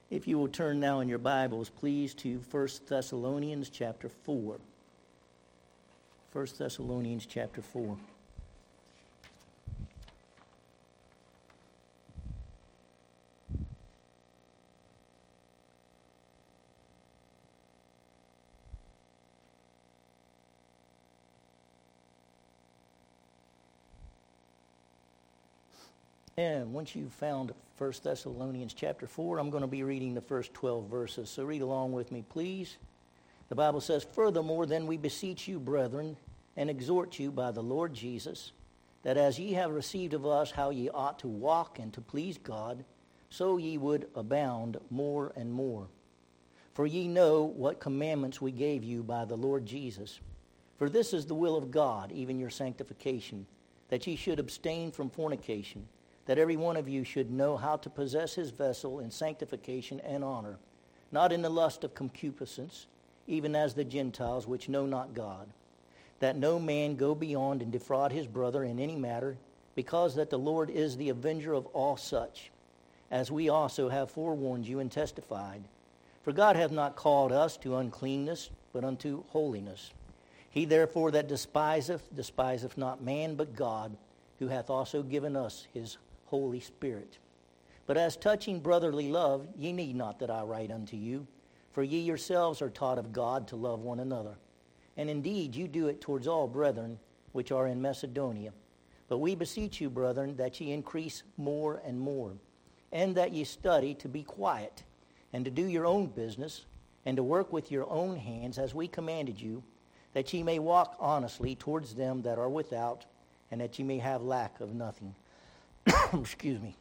If you will turn now in your Bibles, please, to 1 Thessalonians chapter 4. 1 Thessalonians chapter 4. And once you've found 1 Thessalonians chapter 4, I'm going to be reading the first 12 verses. So read along with me, please. The Bible says, "Furthermore, then we beseech you, brethren, and exhort you by the Lord Jesus, that as ye have received of us how ye ought to walk and to please God, so ye would abound more and more. For ye know what commandments we gave you by the Lord Jesus. For this is the will of God, even your sanctification, that ye should abstain from fornication, that every one of you should know how to possess his vessel in sanctification and honor, not in the lust of concupiscence, even as the Gentiles which know not God, that no man go beyond and defraud his brother in any matter, because that the Lord is the avenger of all such, as we also have forewarned you and testified. For God hath not called us to uncleanness, but unto holiness. He therefore that despiseth not man, but God, who hath also given us his Holy Spirit. But as touching brotherly love, ye need not that I write unto you, for ye yourselves are taught of God to love one another. And indeed you do it towards all brethren which are in Macedonia. But we beseech you, brethren, that ye increase more and more, and that ye study to be quiet, and to do your own business, and to work with your own hands, as we commanded you, that ye may walk honestly towards them that are without, and that ye may have lack of nothing." Excuse me.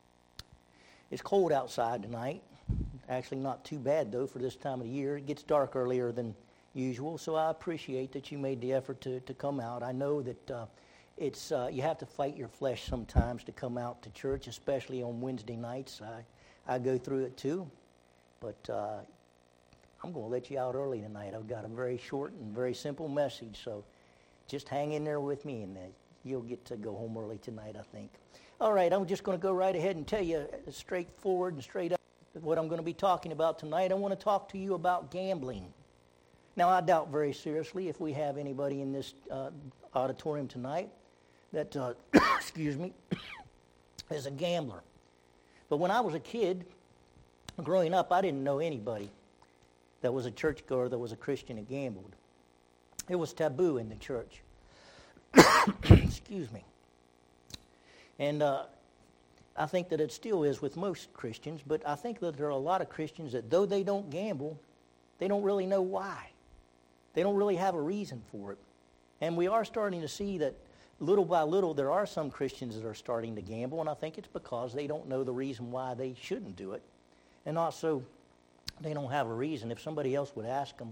It's cold outside tonight. Actually not too bad, though, for this time of the year. It gets dark earlier than usual, so I appreciate that you made the effort to come out. I know that it's you have to fight your flesh sometimes to come out to church, especially on Wednesday nights. I go through it too, but I'm going to let you out early tonight. I've got a very short and very simple message, so just hang in there with me, and you'll get to go home early tonight, I think. All right, I'm just going to go right ahead and tell you straightforward and straight up what I'm going to be talking about tonight. I want to talk to you about gambling. Now, I doubt very seriously if we have anybody in this auditorium tonight that, excuse me, is a gambler. But when I was a kid, growing up, I didn't know anybody that was a churchgoer, that was a Christian that gambled. It was taboo in the church. Excuse me. And I think that it still is with most Christians, but I think that there are a lot of Christians that though they don't gamble, they don't really know why. They don't really have a reason for it. And we are starting to see that little by little there are some Christians that are starting to gamble, and I think it's because they don't know the reason why they shouldn't do it. And also, they don't have a reason. If somebody else would ask them,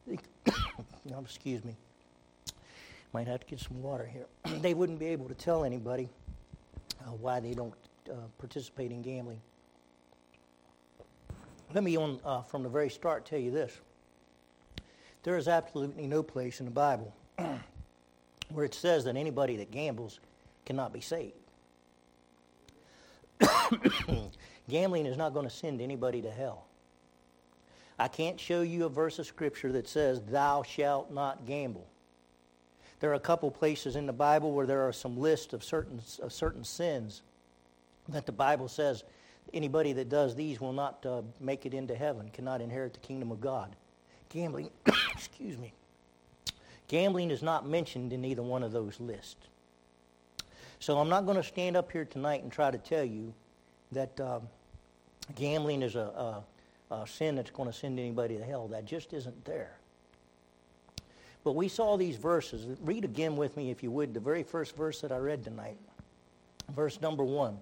excuse me, might have to get some water here. They wouldn't be able to tell anybody why they don't participate in gambling. Let me, from the very start, tell you this. There is absolutely no place in the Bible where it says that anybody that gambles cannot be saved. Gambling is not going to send anybody to hell. I can't show you a verse of Scripture that says, "Thou shalt not gamble." There are a couple places in the Bible where there are some lists of certain sins that the Bible says anybody that does these will not make it into heaven, cannot inherit the kingdom of God. Gambling, excuse me. Gambling is not mentioned in either one of those lists. So I'm not going to stand up here tonight and try to tell you that gambling is a sin that's going to send anybody to hell. That just isn't there. But we saw these verses. Read again with me, if you would, the very first verse that I read tonight. Verse number 1.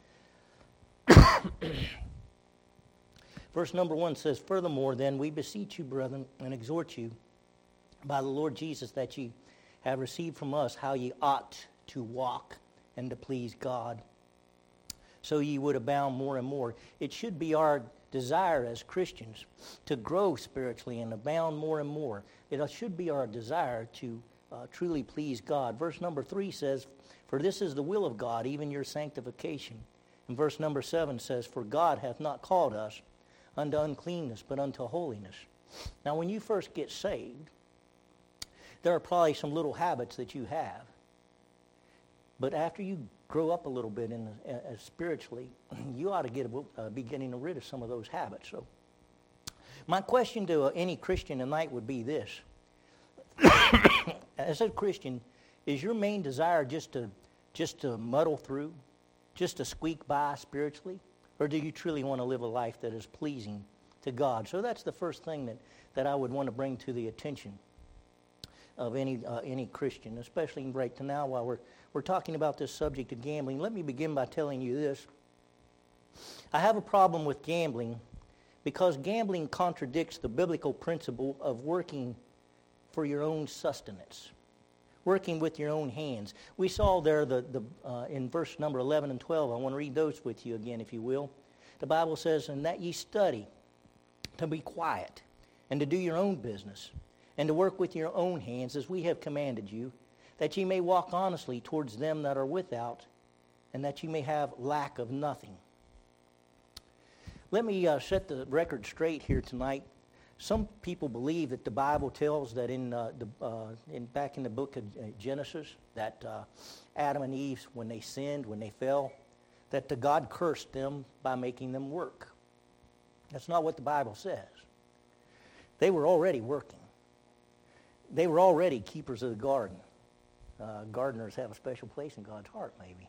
Verse number 1 says, "Furthermore, then, we beseech you, brethren, and exhort you by the Lord Jesus, that ye have received from us how ye ought to walk and to please God, so ye would abound more and more." It should be our desire as Christians to grow spiritually and abound more and more. It should be our desire to truly please God. Verse number 3 says, "For this is the will of God, even your sanctification." And verse number 7 says, "For God hath not called us unto uncleanness, but unto holiness. Now, when you first get saved, there are probably some little habits that you have. But after you grow up a little bit spiritually, you ought to be getting rid of some of those habits. So, my question to any Christian tonight would be this. As a Christian, is your main desire just to muddle through, just to squeak by spiritually? Or do you truly want to live a life that is pleasing to God? So that's the first thing that I would want to bring to the attention of any Christian, especially right now while we're talking about this subject of gambling. Let me begin by telling you this. I have a problem with gambling because gambling contradicts the biblical principle of working for your own sustenance, working with your own hands. We saw there in verse number 11 and 12. I want to read those with you again, if you will. The Bible says, "And that ye study to be quiet, and to do your own business, and to work with your own hands, as we have commanded you, that ye may walk honestly towards them that are without, and that ye may have lack of nothing." Let me set the record straight here tonight. Some people believe that the Bible tells that back in the book of Genesis, that Adam and Eve, when they sinned, when they fell, that God cursed them by making them work. That's not what the Bible says. They were already working. They were already keepers of the garden. Gardeners have a special place in God's heart, maybe.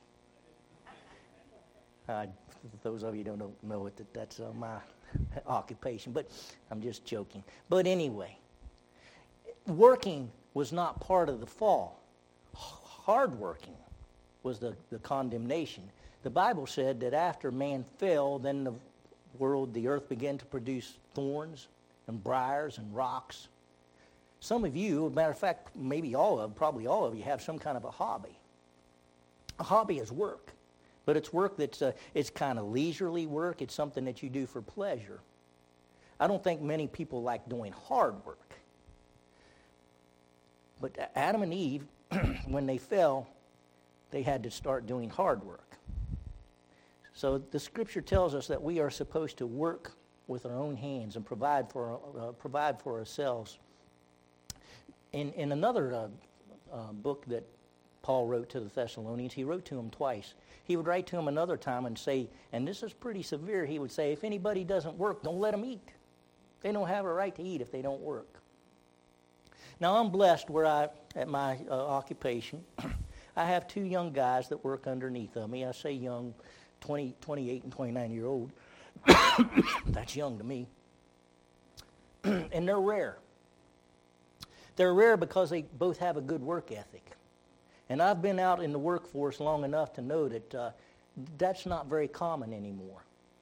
Those of you who don't know it, that's my occupation, but I'm just joking. But anyway, working was not part of the fall. Hard working was the condemnation. The Bible said that after man fell, then the earth began to produce thorns and briars and rocks. Some of you, as a matter of fact, probably all of you have some kind of a hobby. A hobby is work. But it's work it's kind of leisurely work. It's something that you do for pleasure. I don't think many people like doing hard work. But Adam and Eve, when they fell, they had to start doing hard work. So the Scripture tells us that we are supposed to work with our own hands and provide for ourselves. In another book that Paul wrote to the Thessalonians, he wrote to them twice. He would write to them another time and say, and this is pretty severe, he would say, if anybody doesn't work, don't let them eat. They don't have a right to eat if they don't work. Now, I'm blessed at my occupation, I have two young guys that work underneath of me. I say young, 28 and 29-year-old. That's young to me. And they're rare. They're rare because they both have a good work ethic. And I've been out in the workforce long enough to know that that's not very common anymore.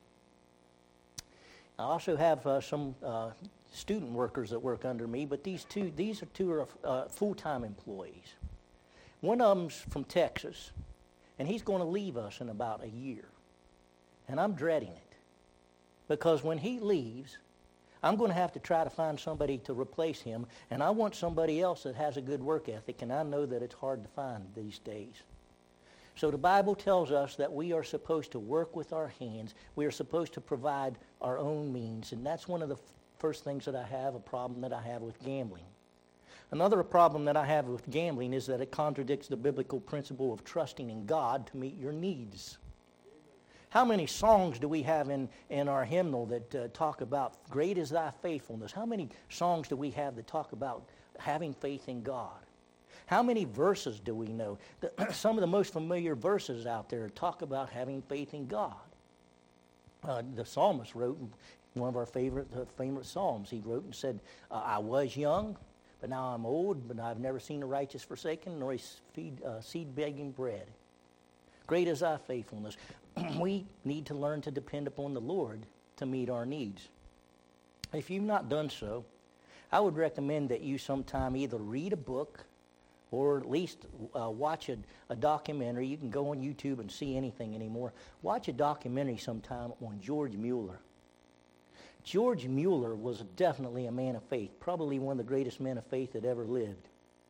I also have some student workers that work under me, but these are two full-time employees. One of them's from Texas, and he's going to leave us in about a year. And I'm dreading it, because when he leaves, I'm going to have to try to find somebody to replace him, and I want somebody else that has a good work ethic, and I know that it's hard to find these days. So the Bible tells us that we are supposed to work with our hands. We are supposed to provide our own means, and that's one of the first things that a problem that I have with gambling. Another problem that I have with gambling is that it contradicts the biblical principle of trusting in God to meet your needs. How many songs do we have in our hymnal that talk about great is thy faithfulness? How many songs do we have that talk about having faith in God? How many verses do we know? Some of the most familiar verses out there talk about having faith in God. The psalmist wrote one of our favorite psalms. He wrote and said, I was young, but now I'm old, but I've never seen the righteous forsaken, nor his seed begging bread. Great is thy faithfulness. We need to learn to depend upon the Lord to meet our needs. If you've not done so, I would recommend that you sometime either read a book or at least watch a documentary. You can go on YouTube and see anything anymore. Watch a documentary sometime on George Mueller. George Mueller was definitely a man of faith, probably one of the greatest men of faith that ever lived.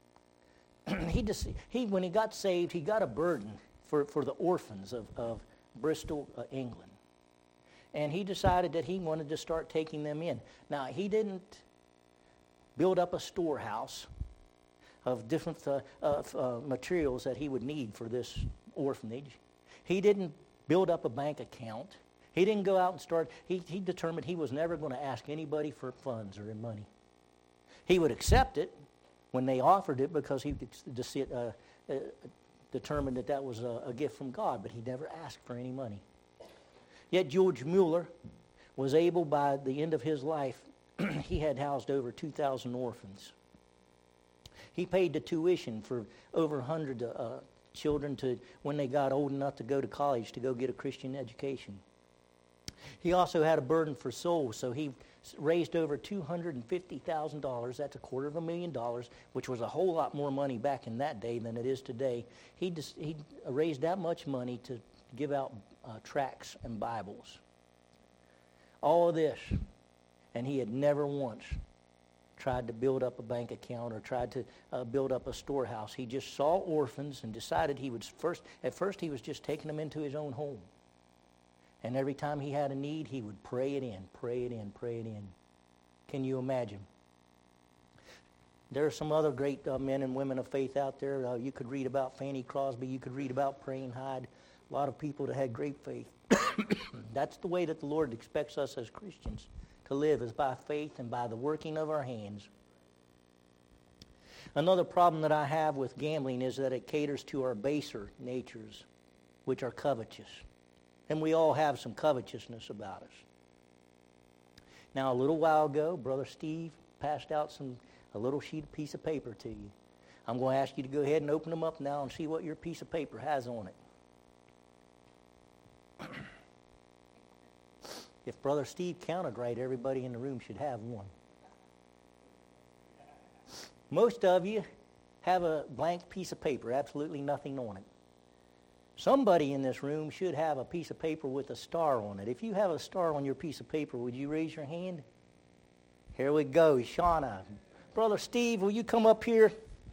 When he got saved, he got a burden for the orphans of Bristol, England. and he decided that he wanted to start taking them in. Now, he didn't build up a storehouse of different materials that he would need for this orphanage. He didn't build up a bank account. He didn't go out and start. He determined he was never going to ask anybody for funds or money. He would accept it when they offered it because he determined that that was a gift from God, but he never asked for any money. Yet George Mueller was able, by the end of his life, he had housed over 2,000 orphans. He paid the tuition for over 100 children to, when they got old enough to go to college, to go get a Christian education. He also had a burden for souls, so he raised over $250,000. That's $250,000, which was a whole lot more money back in that day than it is today. He raised that much money to give out tracts and Bibles. All of this, and he had never once tried to build up a bank account or tried to build up a storehouse. He just saw orphans and decided he would at first he was just taking them into his own home. And every time he had a need, he would pray it in, pray it in, pray it in. Can you imagine? There are some other great men and women of faith out there. You could read about Fanny Crosby. You could read about Praying Hyde. A lot of people that had great faith. That's the way that the Lord expects us as Christians to live, is by faith and by the working of our hands. Another problem that I have with gambling is that it caters to our baser natures, which are covetous. And we all have some covetousness about us. Now, a little while ago, Brother Steve passed out a little piece of paper to you. I'm going to ask you to go ahead and open them up now and see what your piece of paper has on it. If Brother Steve counted right, everybody in the room should have one. Most of you have a blank piece of paper, absolutely nothing on it. Somebody in this room should have a piece of paper with a star on it. If you have a star on your piece of paper, would you raise your hand? Here we go, Shauna. Brother Steve, will you come up here?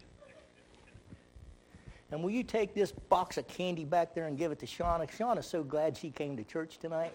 And will you take this box of candy back there and give it to Shauna? Shauna's so glad she came to church tonight.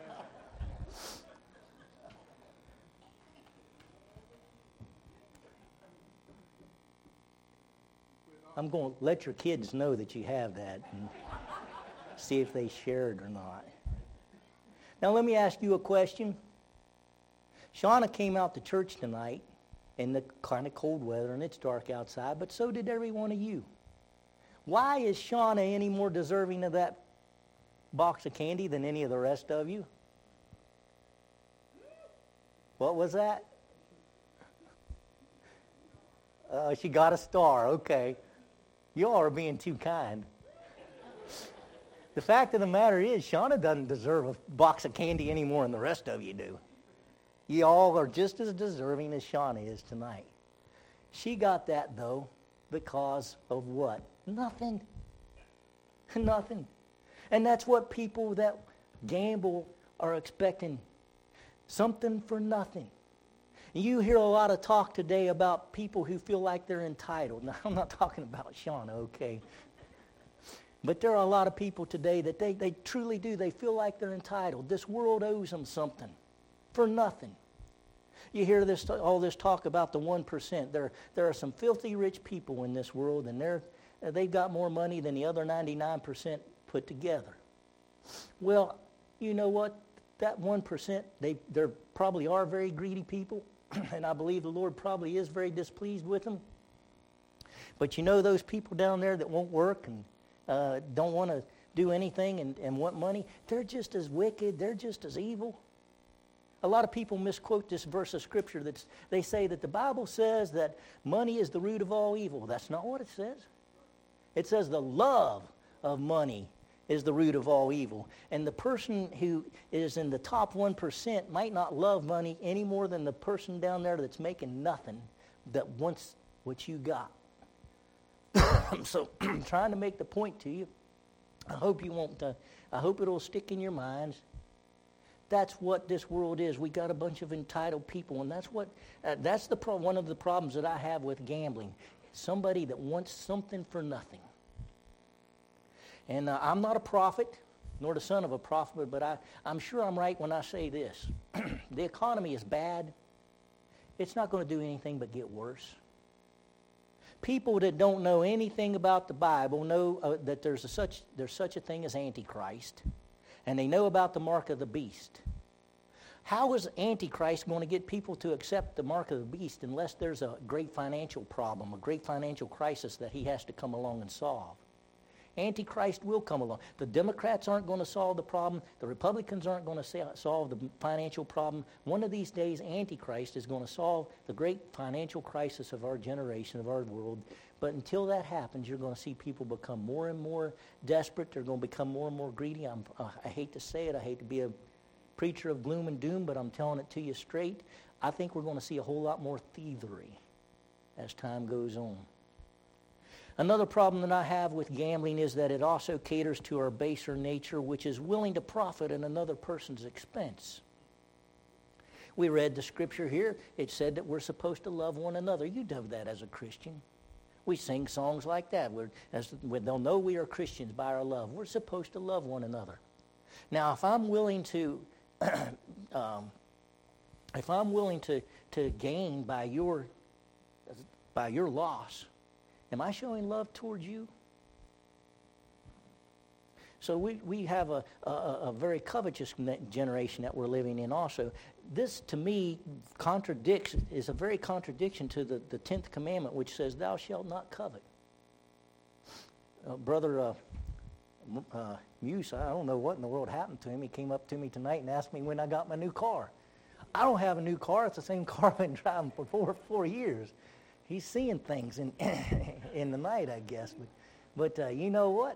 I'm going to let your kids know that you have that and see if they share it or not. Now let me ask you a question. Shauna came out to church tonight in the kind of cold weather, and it's dark outside, but so did every one of you. Why is Shauna any more deserving of that box of candy than any of the rest of you? What was that? She got a star, okay. You all are being too kind. The fact of the matter is, Shauna doesn't deserve a box of candy any more than the rest of you do. You all are just as deserving as Shauna is tonight. She got that, though, because of what? Nothing. Nothing. And that's what people that gamble are expecting. Something for nothing. You hear a lot of talk today about people who feel like they're entitled. Now, I'm not talking about Shauna, okay? But there are a lot of people today that they truly do. They feel like they're entitled. This world owes them something for nothing. You hear all this talk about the 1%. There are some filthy rich people in this world, and they've got more money than the other 99% put together. Well, you know what? That 1%, there probably are very greedy people, and I believe the Lord probably is very displeased with them. But you know those people down there that won't work and don't want to do anything and want money? They're just as wicked. They're just as evil. A lot of people misquote this verse of Scripture. They say that the Bible says that money is the root of all evil. That's not what it says. It says the love of money is the root of all evil. And the person who is in the top 1% might not love money any more than the person down there that's making nothing, that wants what you got. So I'm trying to make the point to you. I hope you won't. I hope it'll stick in your minds. That's what this world is. We got a bunch of entitled people, and that's one of the problems that I have with gambling. Somebody that wants something for nothing. And I'm not a prophet. nor the son of a prophet, but I'm sure I'm right when I say this. The economy is bad. It's not going to do anything but get worse. People that don't know anything about the Bible know that there's such a thing as Antichrist, and they know about the mark of the beast. How is Antichrist going to get people to accept the mark of the beast unless there's a great financial problem, a great financial crisis that he has to come along and solve? Antichrist will come along. The Democrats aren't going to solve the problem. The Republicans aren't going to solve the financial problem. One of these days, Antichrist is going to solve the great financial crisis of our generation, of our world. But until that happens, you're going to see people become more and more desperate. They're going to become more and more greedy. I hate to say it. I hate to be a preacher of gloom and doom, but I'm telling it to you straight. I think we're going to see a whole lot more thievery as time goes on. Another problem that I have with gambling is that it also caters to our baser nature, which is willing to profit at another person's expense. We read the scripture here. It said that we're supposed to love one another. You know that as a Christian. We sing songs like that. They'll know we are Christians by our love. We're supposed to love one another. Now, if I'm willing to gain by your loss, am I showing love towards you? So we have a very covetous generation that we're living in also. This, to me, is a very contradiction to the 10th commandment, which says, thou shalt not covet. Brother Muse, I don't know what in the world happened to him. He came up to me tonight and asked me when I got my new car. I don't have a new car. It's the same car I've been driving for 4 years. He's seeing things in the night, I guess. But you know what?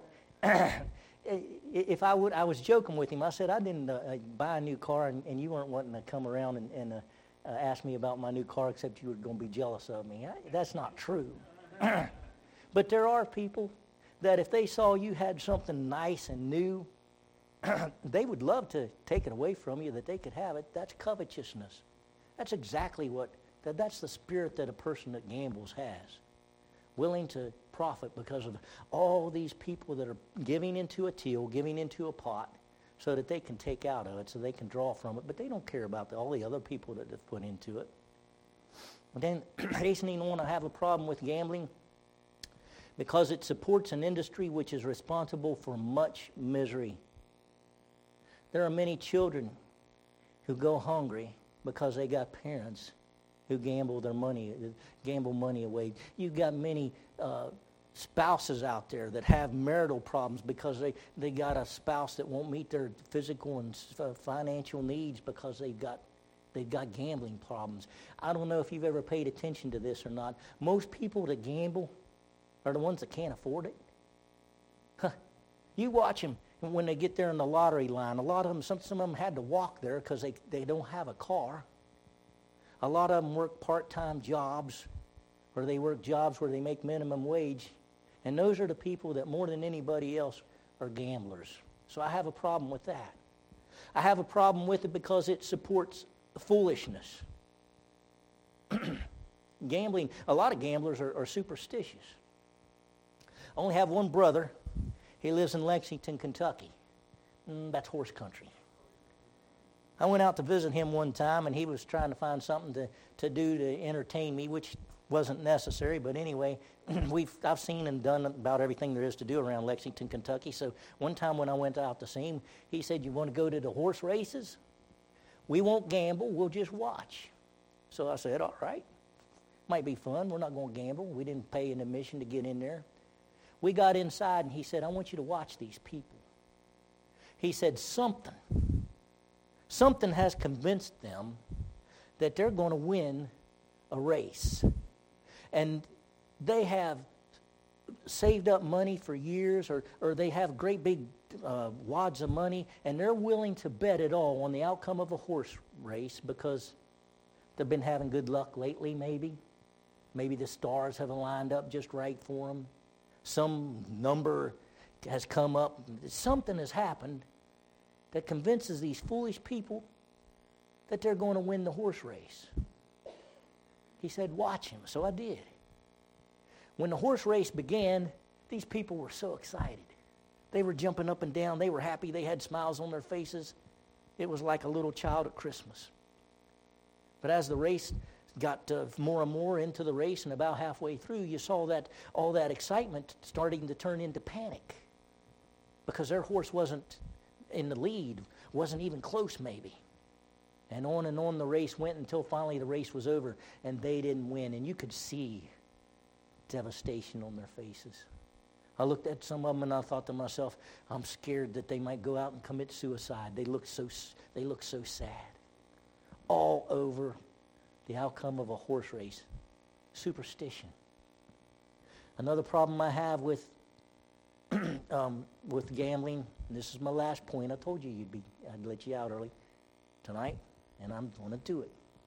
I was joking with him. I said I didn't buy a new car, and you weren't wanting to come around and ask me about my new car, except you were going to be jealous of me. That's not true. But there are people that if they saw you had something nice and new, they would love to take it away from you, that they could have it. That's covetousness. That's exactly that's the spirit that a person that gambles has. Willing to profit because of all these people that are giving into a till, giving into a pot, so that they can take out of it, so they can draw from it. But they don't care about all the other people that have put into it. And then, hastening on, I have a problem with gambling because it supports an industry which is responsible for much misery. There are many children who go hungry because they got parents who gamble money away. You've got many spouses out there that have marital problems because they got a spouse that won't meet their physical and financial needs because they've got gambling problems. I don't know if you've ever paid attention to this or not. Most people that gamble are the ones that can't afford it. You watch them when they get there in the lottery line. A lot of them, some of them had to walk there because they don't have a car. A lot of them work part-time jobs, or they work jobs where they make minimum wage. And those are the people that more than anybody else are gamblers. So I have a problem with that. I have a problem with it because it supports foolishness. Gambling, a lot of gamblers are superstitious. I only have one brother. He lives in Lexington, Kentucky. That's horse country. I went out to visit him one time, and he was trying to find something to do to entertain me, which wasn't necessary. But anyway, I've seen and done about everything there is to do around Lexington, Kentucky. So one time when I went out to see him, he said, you want to go to the horse races? We won't gamble. We'll just watch. So I said, all right. Might be fun. We're not going to gamble. We didn't pay an admission to get in there. We got inside, and he said, I want you to watch these people. He said, something has convinced them that they're going to win a race. And they have saved up money for years, or they have great big wads of money, and they're willing to bet it all on the outcome of a horse race because they've been having good luck lately, maybe. Maybe the stars have lined up just right for them. Some number has come up. Something has happened that convinces these foolish people that they're going to win the horse race. He said, watch him. So I did. When the horse race began, these people were so excited. They were jumping up and down. They were happy. They had smiles on their faces. It was like a little child at Christmas. But as the race got more and more into the race, and about halfway through, you saw that all that excitement starting to turn into panic, because their horse wasn't in the lead, wasn't even close maybe. And on the race went until finally the race was over, and they didn't win. And you could see devastation on their faces. I looked at some of them and I thought to myself, I'm scared that they might go out and commit suicide. They look so sad. All over the outcome of a horse race. Superstition. Another problem I have with gambling, and this is my last point. I told you I'd let you out early tonight, and I'm going to do it.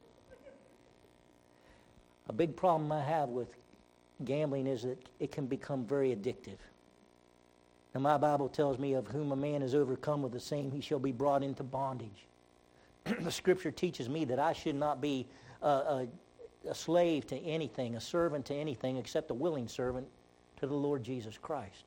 A big problem I have with gambling is that it can become very addictive. And my Bible tells me, of whom a man is overcome with the same, he shall be brought into bondage. The Scripture teaches me that I should not be a slave to anything, a servant to anything, except a willing servant to the Lord Jesus Christ.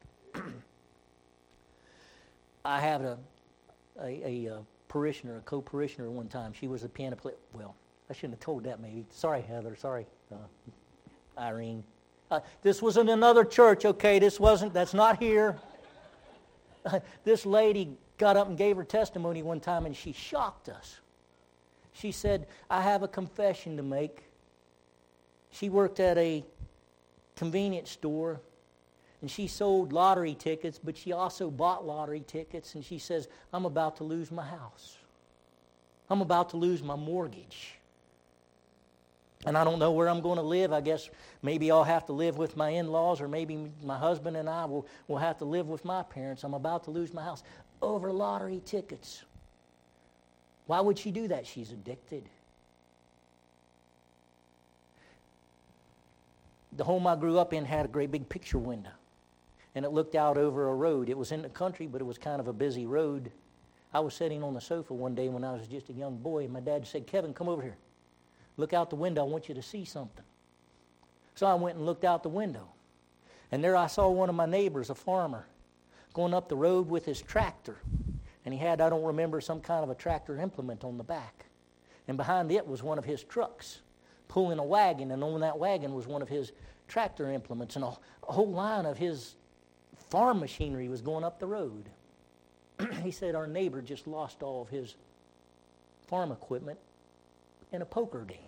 I had a parishioner, a co-parishioner one time. She was a piano player. Well, I shouldn't have told that maybe. Sorry, Heather. Sorry, Irene. This was in another church, okay? That's not here. This lady got up and gave her testimony one time, and she shocked us. She said, I have a confession to make. She worked at a convenience store, and she sold lottery tickets, but she also bought lottery tickets, and she says, I'm about to lose my house. I'm about to lose my mortgage. And I don't know where I'm going to live. I guess maybe I'll have to live with my in-laws, or maybe my husband and I will have to live with my parents. I'm about to lose my house over lottery tickets. Why would she do that? She's addicted. The home I grew up in had a great big picture window, and it looked out over a road. It was in the country, but it was kind of a busy road. I was sitting on the sofa one day when I was just a young boy, and my dad said, Kevin, come over here. Look out the window. I want you to see something. So I went and looked out the window. And there I saw one of my neighbors, a farmer, going up the road with his tractor. And he had, I don't remember, some kind of a tractor implement on the back. And behind it was one of his trucks pulling a wagon. And on that wagon was one of his tractor implements. And a whole line of his farm machinery was going up the road. He said our neighbor just lost all of his farm equipment in a poker game.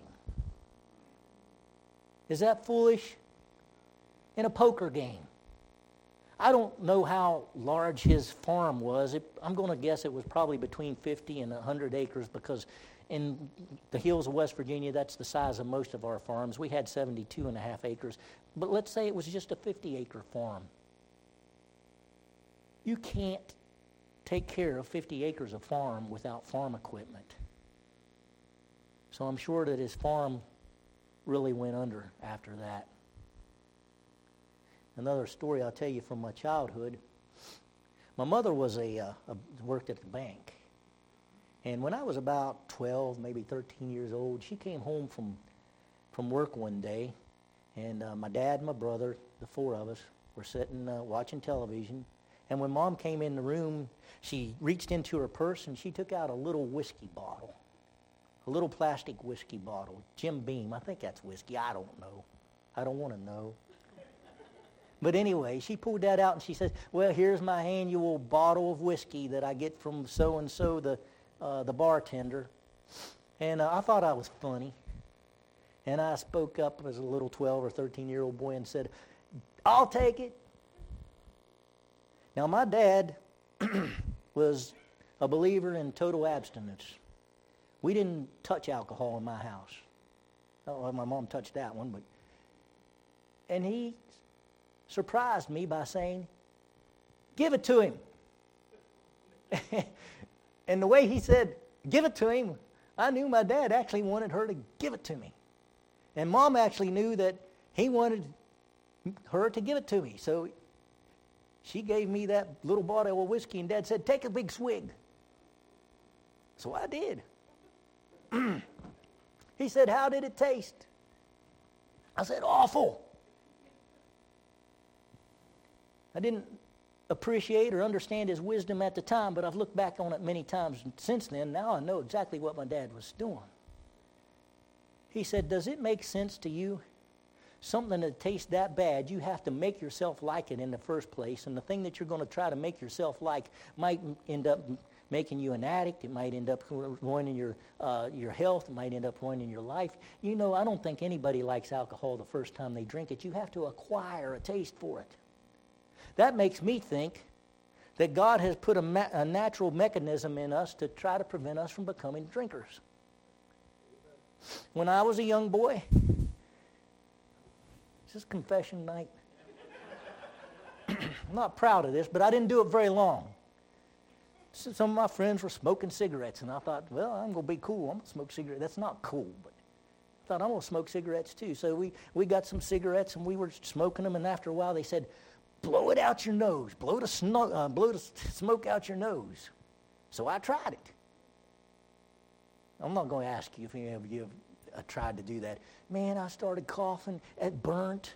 Is that foolish? In a poker game. I don't know how large his farm was. I'm going to guess it was probably between 50 and 100 acres, because in the hills of West Virginia, that's the size of most of our farms. We had 72 and a half acres. But let's say it was just a 50-acre farm. You can't take care of 50 acres of farm without farm equipment. So I'm sure that his farm really went under after that. Another story I'll tell you from my childhood. My mother was worked at the bank. And when I was about 12, maybe 13 years old, she came home from work one day, and my dad and my brother, the four of us, were sitting watching television. And when Mom came in the room, she reached into her purse and she took out a little whiskey bottle. A little plastic whiskey bottle. Jim Beam. I think that's whiskey. I don't know. I don't want to know. But anyway, she pulled that out and she says, well, here's my annual bottle of whiskey that I get from so-and-so, the bartender. And I thought I was funny. And I spoke up as a little 12 or 13-year-old boy and said, I'll take it. Now, my dad was a believer in total abstinence. We didn't touch alcohol in my house. Oh, my mom touched that one, but... And he surprised me by saying, give it to him. And the way he said, give it to him, I knew my dad actually wanted her to give it to me. And Mom actually knew that he wanted her to give it to me. So she gave me that little bottle of whiskey, and Dad said, take a big swig. So I did. He said, how did it taste? I said, awful. I didn't appreciate or understand his wisdom at the time, but I've looked back on it many times since then. Now I know exactly what my dad was doing. He said, does it make sense to you? Something that tastes that bad, you have to make yourself like it in the first place. And the thing that you're going to try to make yourself like might end up making you an addict. It might end up ruining your health. It might end up ruining your life. You know, I don't think anybody likes alcohol the first time they drink it. You have to acquire a taste for it. That makes me think that God has put a natural mechanism in us to try to prevent us from becoming drinkers. When I was a young boy, is this confession night? I'm not proud of this, but I didn't do it very long. Some of my friends were smoking cigarettes, and I thought, well, I'm going to be cool. I'm going to smoke cigarettes. That's not cool, but I thought, I'm going to smoke cigarettes too. So we got some cigarettes, and we were smoking them, and after a while they said, blow it out your nose. Blow the smoke out your nose. So I tried it. I'm not going to ask you if any of you have tried to do that. Man, I started coughing. It burnt.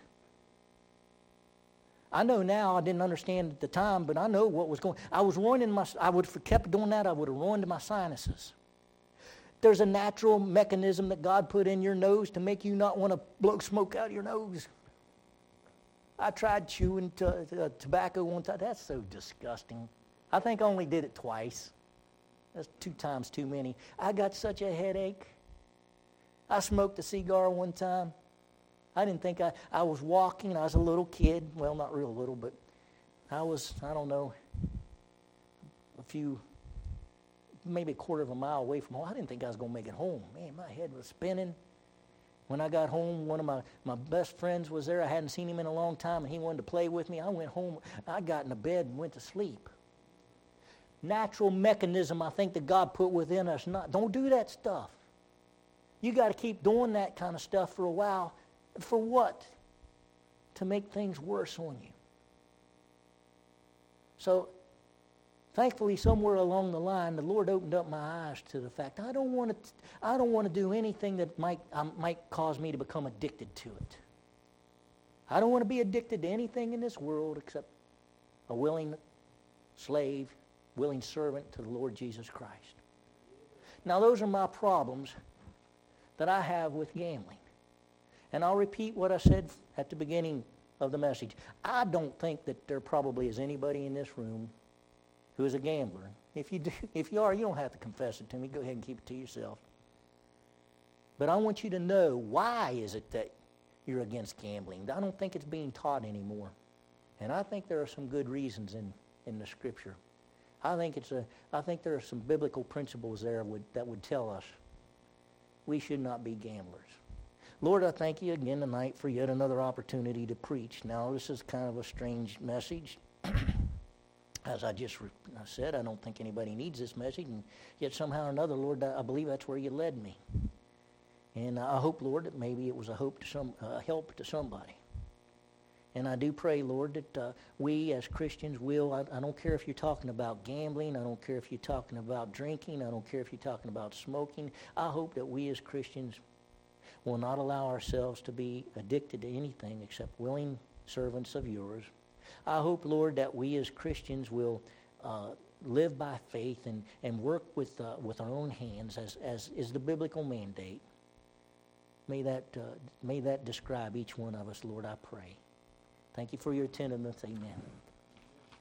I know now, I didn't understand at the time, but I know what was going on. I was ruining I would have kept doing that, I would have ruined my sinuses. There's a natural mechanism that God put in your nose to make you not want to blow smoke out of your nose. I tried chewing tobacco one time. That's so disgusting. I think I only did it twice. That's 2 times too many. I got such a headache. I smoked a cigar one time. I didn't think I was walking. I was a little kid. Well, not real little, but I don't know, maybe a quarter of a mile away from home. I didn't think I was going to make it home. Man, my head was spinning. When I got home, one of my best friends was there. I hadn't seen him in a long time, and he wanted to play with me. I went home. I got in the bed and went to sleep. Natural mechanism, I think, that God put within us. Don't do that stuff. You got to keep doing that kind of stuff for a while. For what? To make things worse on you. So, thankfully, somewhere along the line, the Lord opened up my eyes to the fact I don't want to do anything that might cause me to become addicted to it. I don't want to be addicted to anything in this world except a willing slave, willing servant to the Lord Jesus Christ. Now, those are my problems that I have with gambling. And I'll repeat what I said at the beginning of the message. I don't think that there probably is anybody in this room who is a gambler. If you are, you don't have to confess it to me. Go ahead and keep it to yourself. But I want you to know, why is it that you're against gambling? I don't think it's being taught anymore. And I think there are some good reasons in the Scripture. I think there are some biblical principles there that would tell us we should not be gamblers. Lord, I thank you again tonight for yet another opportunity to preach. Now, this is kind of a strange message. As I said, I don't think anybody needs this message, and yet somehow or another, Lord, I believe that's where you led me. And I hope, Lord, that maybe it was a help to somebody. And I do pray, Lord, that we as Christians will, I don't care if you're talking about gambling, I don't care if you're talking about drinking, I don't care if you're talking about smoking. I hope that we as Christians will not allow ourselves to be addicted to anything except willing servants of yours. I hope, Lord, that we as Christians will live by faith and work with our own hands as is the biblical mandate. May that describe each one of us, Lord, I pray. Thank you for your attentiveness. Amen.